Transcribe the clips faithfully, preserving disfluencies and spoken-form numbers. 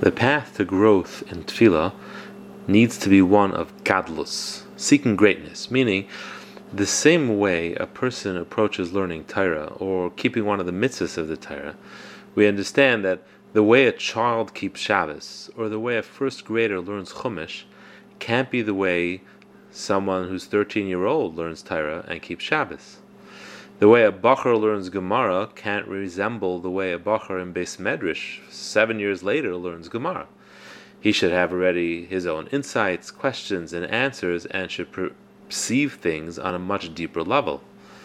The path to growth in tefillah needs to be one of gadlus, seeking greatness, meaning the same way a person approaches learning Torah or keeping one of the mitzvahs of the Torah. We understand that the way a child keeps Shabbos or the way a first grader learns Chumash can't be the way someone who's thirteen year old learns Torah and keeps Shabbos. The way a Bachar learns Gemara can't resemble the way a Bachar in Beis Medrash seven years later learns Gemara. He should have already his own insights, questions, and answers, and should perceive things on a much deeper level.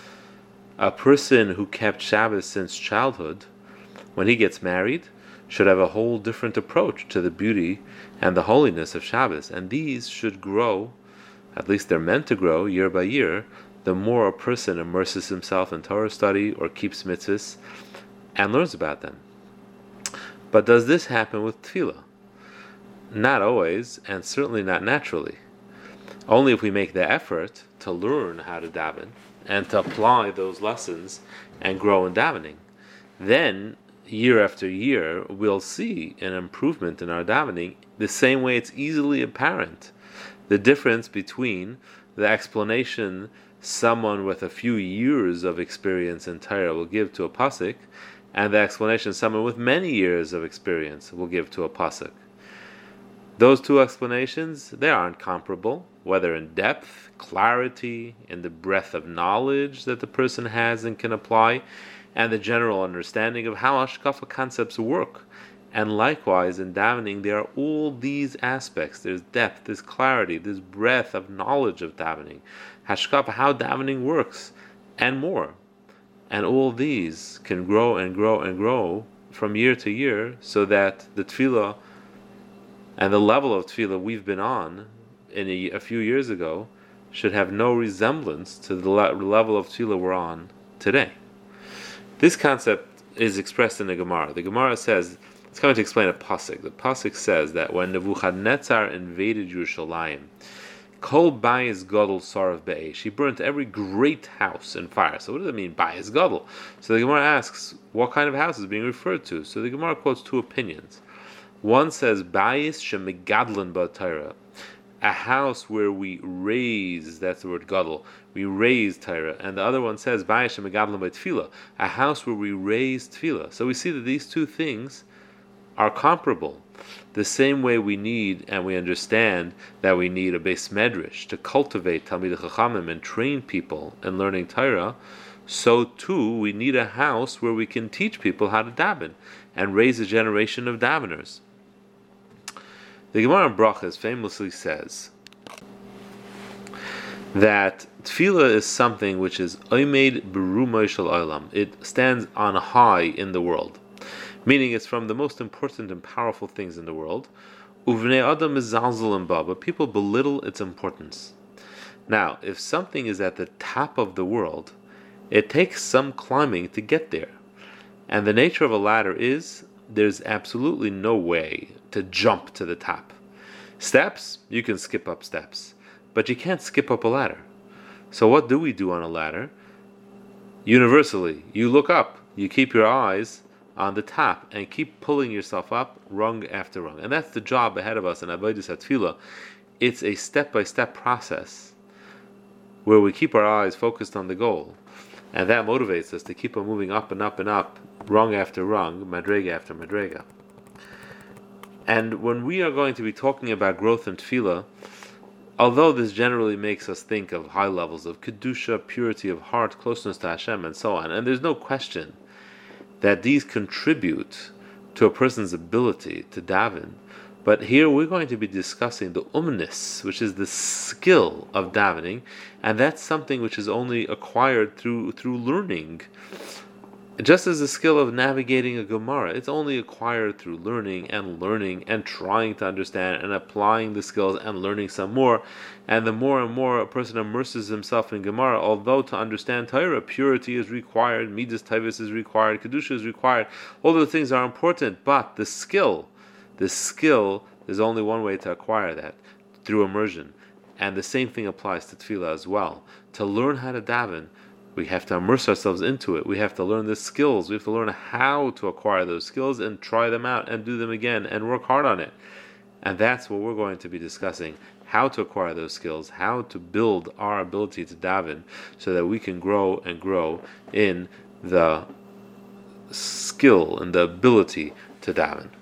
A person who kept Shabbos since childhood, when he gets married, should have a whole different approach to the beauty and the holiness of Shabbos, and these should grow, at least they're meant to grow, year by year, the more a person immerses himself in Torah study or keeps mitzvahs and learns about them. But does this happen with tefillah? Not always, and certainly not naturally. Only if we make the effort to learn how to daven and to apply those lessons and grow in davening. Then, year after year, we'll see an improvement in our davening the same way it's easily apparent. The difference between the explanation someone with a few years of experience in Torah will give to a pasuk and the explanation someone with many years of experience will give to a pasuk. Those two explanations, they aren't comparable, whether in depth, clarity, in the breadth of knowledge that the person has and can apply, and the general understanding of how hashkafa concepts work. And likewise, in davening, there are all these aspects. There's depth, there's clarity, there's breadth of knowledge of davening, hashkafa, how davening works, and more. And all these can grow and grow and grow from year to year, so that the tefillah and the level of tefillah we've been on in a, a few years ago should have no resemblance to the le- level of tefillah we're on today. This concept is expressed in the Gemara. The Gemara says, it's coming to explain a pasuk. The pasuk says that when Nebuchadnezzar invaded Yerushalayim, Kol Bayis Gadol Sarav Be'esh, he burnt every great house in fire. So what does it mean, Bayis Gadol? So the Gemara asks, what kind of house is being referred to? So the Gemara quotes two opinions. One says, Bayis Shemegadlan Ba'Torah, a house where we raise, that's the word Gadol, we raise Torah. And the other one says, Bayis Shemegadlan Ba'Tefillah, a house where we raise Tefillah. So we see that these two things are comparable. The same way we need and we understand that we need a Beis Medrash to cultivate Talmidei Chachamim and train people in learning Torah, so too we need a house where we can teach people how to daven and raise a generation of daveners. The Gemara in Brachas famously says that tefillah is something which is oimed berumah shel olam. It stands on high in the world, meaning it's from the most important and powerful things in the world. Uvnei adam mizalzel ba, but people belittle its importance. Now, if something is at the top of the world, it takes some climbing to get there. And the nature of a ladder is, there's absolutely no way to jump to the top. Steps, you can skip up steps, but you can't skip up a ladder. So what do we do on a ladder? Universally, you look up, you keep your eyes on the top and keep pulling yourself up rung after rung. And that's the job ahead of us in Avodas HaTefillah. It's a step-by-step process where we keep our eyes focused on the goal. And that motivates us to keep on moving up and up and up, rung after rung, madrega after madrega. And when we are going to be talking about growth in tefillah, although this generally makes us think of high levels of kedusha, purity of heart, closeness to Hashem, and so on, and there's no question that these contribute to a person's ability to daven, but here we're going to be discussing the umnis, which is the skill of davening, and that's something which is only acquired through through learning. Just as the skill of navigating a Gemara, it's only acquired through learning and learning and trying to understand and applying the skills and learning some more. And the more and more a person immerses himself in Gemara, although to understand Torah, purity is required, Midas Tavis is required, Kedusha is required, all those things are important, but the skill, the skill, there's only one way to acquire that, through immersion. And the same thing applies to Tefillah as well. To learn how to daven, We have to immerse ourselves into it. We have to learn the skills. We have to learn how to acquire those skills and try them out and do them again and work hard on it. And that's what we're going to be discussing: how to acquire those skills, how to build our ability to daven so that we can grow and grow in the skill and the ability to daven.